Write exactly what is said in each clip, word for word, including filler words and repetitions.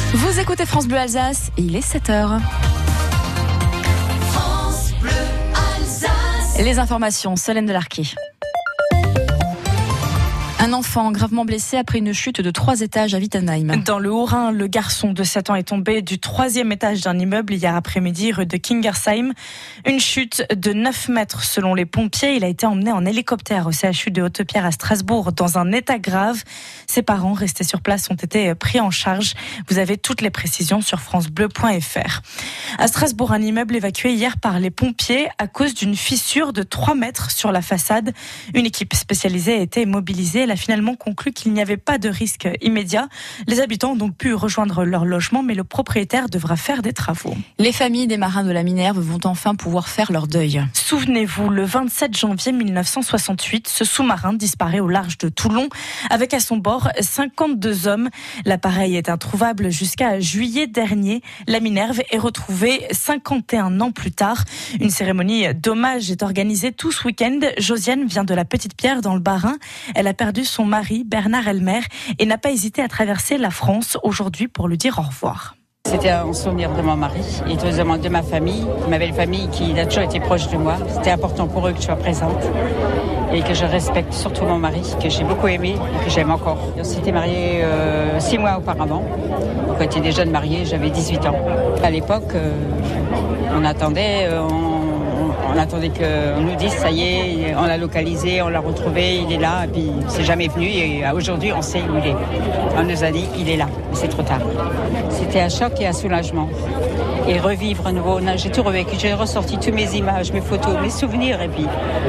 Vous écoutez France Bleu Alsace, et il est sept heures. France Bleu Alsace. Les informations, Solène Delarquet. Un enfant gravement blessé après une chute de trois étages à Wittenheim. Dans le Haut-Rhin, le garçon de sept ans est tombé du troisième étage d'un immeuble hier après-midi rue de Kingersheim. Une chute de neuf mètres selon les pompiers. Il a été emmené en hélicoptère au C H U de Haute-Pierre à Strasbourg dans un état grave. Ses parents restés sur place ont été pris en charge. Vous avez toutes les précisions sur francebleu point f r. À Strasbourg, un immeuble évacué hier par les pompiers à cause d'une fissure de trois mètres sur la façade. Une équipe spécialisée a été mobilisée. Elle a finalement conclu qu'il n'y avait pas de risque immédiat. Les habitants ont donc pu rejoindre leur logement, mais le propriétaire devra faire des travaux. Les familles des marins de la Minerve vont enfin pouvoir faire leur deuil. Souvenez-vous, le vingt-sept janvier mille neuf cent soixante-huit, ce sous-marin disparaît au large de Toulon, avec à son bord cinquante-deux hommes. L'appareil est introuvable jusqu'à juillet dernier. La Minerve est retrouvée cinquante et un ans plus tard. Une cérémonie d'hommage est organisée tout ce week-end. Josiane vient de la Petite-Pierre dans le Bas-Rhin. Elle a perdu son mari, Bernard Elmer, et n'a pas hésité à traverser la France aujourd'hui pour lui dire au revoir. C'était un souvenir de mon mari et deuxièmement de ma famille, ma belle famille qui a toujours été proche de moi. C'était important pour eux que je sois présente et que je respecte surtout mon mari, que j'ai beaucoup aimé et que j'aime encore. On s'était mariés euh, six mois auparavant. Quand j'étais des jeunes mariés, j'avais dix-huit ans. À l'époque, euh, on attendait... Euh, on On attendait qu'on nous dise, ça y est, on l'a localisé, on l'a retrouvé, il est là, et puis c'est jamais venu, et aujourd'hui on sait où il est. On nous a dit, il est là, mais c'est trop tard. C'était un choc et un soulagement. Et revivre à nouveau, j'ai tout revécu, j'ai ressorti toutes mes images, mes photos, mes souvenirs, et puis,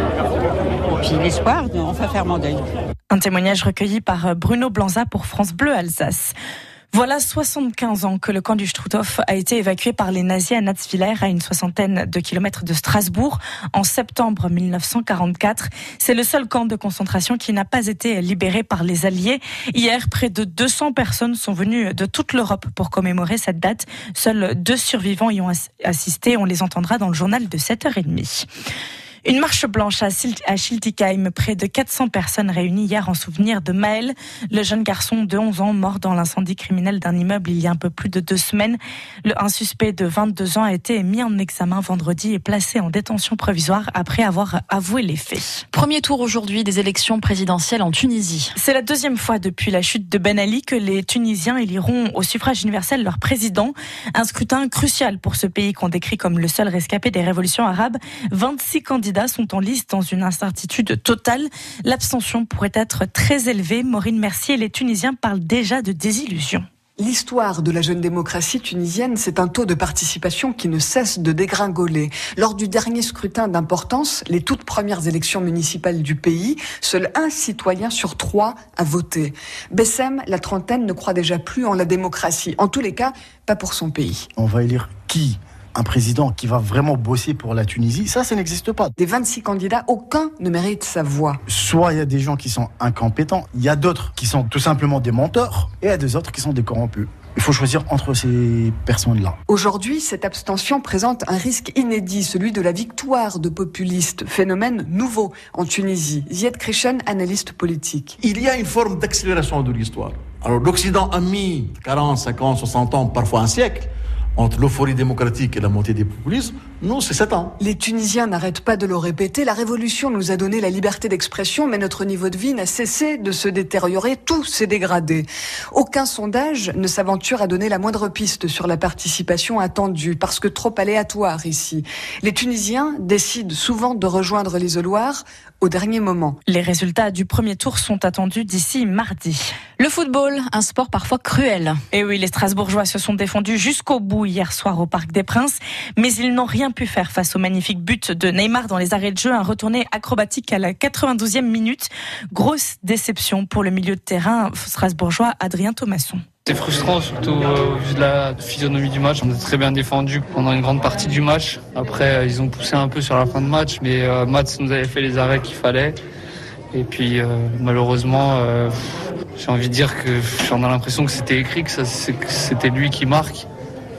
et puis l'espoir de enfin faire mon deuil. Un témoignage recueilli par Bruno Blanza pour France Bleu Alsace. Voilà soixante-quinze ans que le camp du Struthof a été évacué par les nazis à Natzwiller, à une soixantaine de kilomètres de Strasbourg, en septembre mille neuf cent quarante-quatre. C'est le seul camp de concentration qui n'a pas été libéré par les Alliés. Hier, près de deux cents personnes sont venues de toute l'Europe pour commémorer cette date. Seuls deux survivants y ont assisté. On les entendra dans le journal de sept heures trente. Une marche blanche à Schiltigheim, près de quatre cents personnes réunies hier en souvenir de Maël, le jeune garçon de onze ans mort dans l'incendie criminel d'un immeuble il y a un peu plus de deux semaines. Le, un suspect de vingt-deux ans a été mis en examen vendredi et placé en détention provisoire après avoir avoué les faits. Premier tour aujourd'hui des élections présidentielles en Tunisie. C'est la deuxième fois depuis la chute de Ben Ali que les Tunisiens éliront au suffrage universel leur président. Un scrutin crucial pour ce pays qu'on décrit comme le seul rescapé des révolutions arabes. vingt-six candidats sont en lice dans une incertitude totale. L'abstention pourrait être très élevée. Maureen Mercier, les Tunisiens parlent déjà de désillusion. L'histoire de la jeune démocratie tunisienne, c'est un taux de participation qui ne cesse de dégringoler. Lors du dernier scrutin d'importance, les toutes premières élections municipales du pays, seul un citoyen sur trois a voté. Bessem, la trentaine, ne croit déjà plus en la démocratie. En tous les cas, pas pour son pays. On va élire qui ? Un président qui va vraiment bosser pour la Tunisie, ça, ça n'existe pas. Des vingt-six candidats, aucun ne mérite sa voix. Soit il y a des gens qui sont incompétents, il y a d'autres qui sont tout simplement des menteurs, et il y a des autres qui sont des corrompus. Il faut choisir entre ces personnes-là. Aujourd'hui, cette abstention présente un risque inédit, celui de la victoire de populistes, phénomène nouveau en Tunisie. Ziad Krishan, analyste politique. Il y a une forme d'accélération de l'histoire. Alors l'Occident a mis quarante, cinquante, soixante ans, parfois un siècle, entre l'euphorie démocratique et la montée des populismes. Nous, c'est sept ans. Les Tunisiens n'arrêtent pas de le répéter. La révolution nous a donné la liberté d'expression, mais notre niveau de vie n'a cessé de se détériorer. Tout s'est dégradé. Aucun sondage ne s'aventure à donner la moindre piste sur la participation attendue, parce que trop aléatoire ici. Les Tunisiens décident souvent de rejoindre l'isoloir au dernier moment. Les résultats du premier tour sont attendus d'ici mardi. Le football, un sport parfois cruel. Et oui, les Strasbourgeois se sont défendus jusqu'au bout hier soir au Parc des Princes, mais ils n'ont rien pu faire face au magnifique but de Neymar dans les arrêts de jeu, un retourné acrobatique à la quatre-vingt-douzième minute. Grosse déception pour le milieu de terrain strasbourgeois Adrien Thomasson. C'est frustrant, surtout euh, au vu de la physionomie du match. On a très bien défendu pendant une grande partie du match. Après, euh, ils ont poussé un peu sur la fin de match, mais euh, Mats nous avait fait les arrêts qu'il fallait. Et puis, euh, malheureusement, euh, j'ai envie de dire que j'en ai l'impression que c'était écrit, que, ça, c'est, que c'était lui qui marque.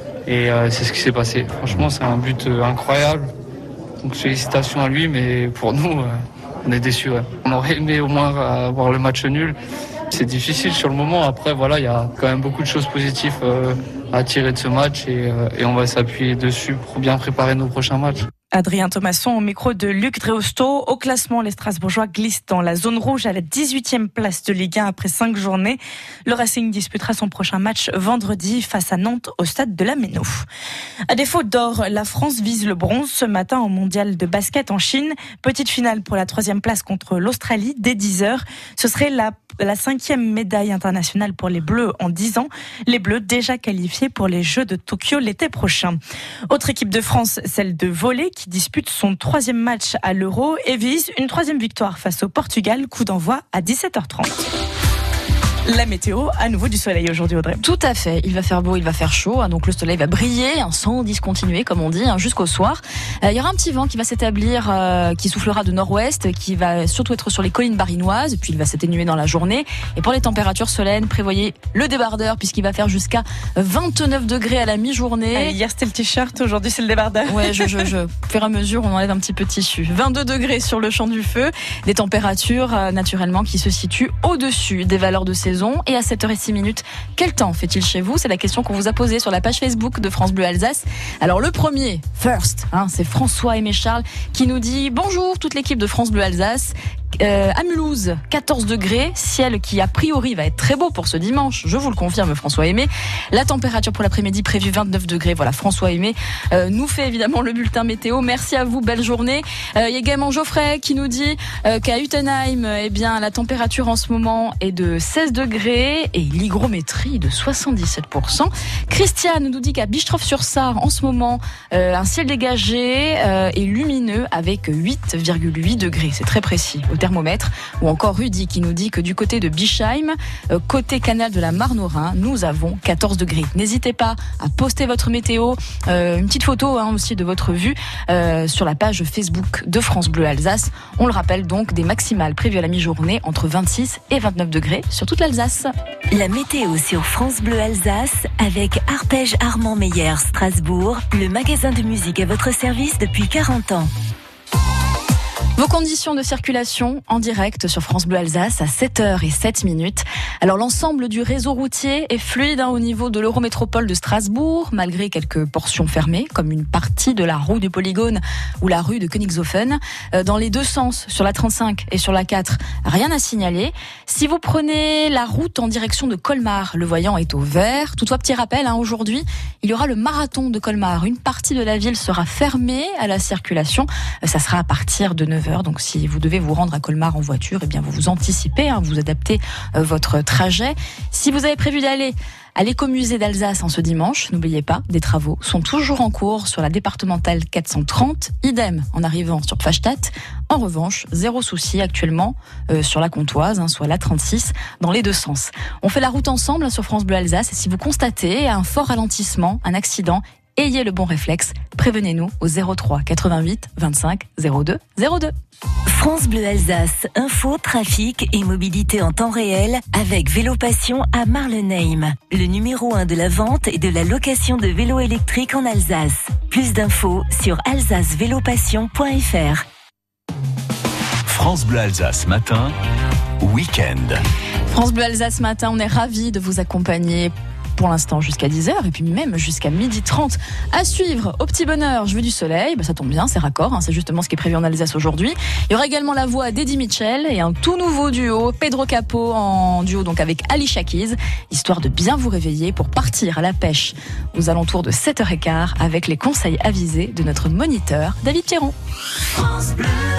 Et euh, c'est ce qui s'est passé. Franchement, c'est un but euh, incroyable. Donc, félicitations à lui, mais pour nous, euh, on est déçus. Ouais. On aurait aimé au moins avoir le match nul. C'est difficile sur le moment. Après, voilà, il y a quand même beaucoup de choses positives euh, à tirer de ce match et, euh, et on va s'appuyer dessus pour bien préparer nos prochains matchs. Adrien Thomasson au micro de Luc Dréosto. Au classement, les Strasbourgeois glissent dans la zone rouge à la dix-huitième place de Ligue un après cinq journées. Le Racing disputera son prochain match vendredi face à Nantes au stade de la Méno. À défaut d'or, la France vise le bronze ce matin au mondial de basket en Chine. Petite finale pour la troisième place contre l'Australie dès dix heures. Ce serait la, la cinquième médaille internationale pour les Bleus en dix ans. Les Bleus déjà qualifiés pour les Jeux de Tokyo l'été prochain. Autre équipe de France, celle de volley, qui dispute son troisième match à l'Euro et vise une troisième victoire face au Portugal. Coup d'envoi à dix-sept heures trente. La météo, à nouveau du soleil aujourd'hui, Audrey. Tout à fait. Il va faire beau, il va faire chaud. Donc le soleil va briller hein, sans discontinuer, comme on dit, hein, jusqu'au soir. Euh, il y aura un petit vent qui va s'établir, euh, qui soufflera de nord-ouest, qui va surtout être sur les collines barinoises. Puis il va s'atténuer dans la journée. Et pour les températures solennelles, prévoyez le débardeur, puisqu'il va faire jusqu'à vingt-neuf degrés à la mi-journée. Allez, hier c'était le t-shirt, aujourd'hui c'est le débardeur. Ouais, je, je, je. Au fur et à mesure, on enlève un petit peu de tissu. vingt-deux degrés sur le champ du feu. Des températures, euh, naturellement, qui se situent au-dessus des valeurs de saison. Et à sept heures six minutes, quel temps fait-il chez vous? C'est la question qu'on vous a posée sur la page Facebook de France Bleu Alsace. Alors le premier, first, hein, c'est François-Aimé Charles qui nous dit « Bonjour toute l'équipe de France Bleu Alsace ». Euh, à Mulhouse, quatorze degrés, ciel qui a priori va être très beau pour ce dimanche, je vous le confirme François Aimé. La température pour l'après-midi prévue vingt-neuf degrés, voilà François Aimé euh, nous fait évidemment le bulletin météo, merci à vous, belle journée. Euh, il y a également Geoffrey qui nous dit euh, qu'à Utenheim, eh bien, la température en ce moment est de seize degrés et l'hygrométrie de soixante-dix-sept pour cent. Christiane nous dit qu'à Bistroff-sur-Sarre en ce moment, euh, un ciel dégagé euh, et lumineux avec huit virgule huit degrés, c'est très précis au thermomètre. Ou encore Rudy qui nous dit que du côté de Bischheim, euh, côté canal de la Marne au Rhin, nous avons quatorze degrés. N'hésitez pas à poster votre météo, euh, une petite photo hein, aussi de votre vue euh, sur la page Facebook de France Bleu Alsace. On le rappelle donc, des maximales prévues à la mi-journée entre vingt-six et vingt-neuf degrés sur toute l'Alsace. La météo sur France Bleu Alsace avec Arpège Armand Meyer Strasbourg, le magasin de musique à votre service depuis quarante ans. Vos conditions de circulation en direct sur France Bleu Alsace à sept heures sept minutes. Alors l'ensemble du réseau routier est fluide hein, au niveau de l'Eurométropole de Strasbourg, malgré quelques portions fermées, comme une partie de la rue du Polygone ou la rue de Königshofen. Euh, dans les deux sens, sur la trente-cinq et sur la quatre, rien à signaler. Si vous prenez la route en direction de Colmar, le voyant est au vert. Toutefois, petit rappel, hein, aujourd'hui, il y aura le marathon de Colmar. Une partie de la ville sera fermée à la circulation. Euh, ça sera à partir de neuf heures. Donc si vous devez vous rendre à Colmar en voiture, eh bien vous vous anticipez, hein, vous adaptez euh, votre trajet. Si vous avez prévu d'aller à l'écomusée d'Alsace en ce dimanche, n'oubliez pas, des travaux sont toujours en cours sur la départementale quatre cent trente, idem en arrivant sur Pfastatt. En revanche, zéro souci actuellement euh, sur la Comtoise, hein, soit la trente-six, dans les deux sens. On fait la route ensemble hein, sur France Bleu Alsace et si vous constatez un fort ralentissement, un accident, ayez le bon réflexe, prévenez-nous au zéro trois quatre-vingt-huit vingt-cinq zéro deux zéro deux. France Bleu Alsace, info, trafic et mobilité en temps réel avec Vélo Passion à Marlenheim. Le numéro un de la vente et de la location de vélos électriques en Alsace. Plus d'infos sur alsace vélo passion point f r. France Bleu Alsace matin, week-end. France Bleu Alsace matin, on est ravis de vous accompagner pour l'instant jusqu'à dix heures et puis même jusqu'à midi trente. À suivre, au petit bonheur, je veux du soleil, bah ça tombe bien, c'est raccord, hein, c'est justement ce qui est prévu en Alsace aujourd'hui. Il y aura également la voix d'Eddie Mitchell et un tout nouveau duo, Pedro Capo en duo donc avec Alicia Keys, histoire de bien vous réveiller pour partir à la pêche aux alentours de sept heures quinze avec les conseils avisés de notre moniteur David Pierron.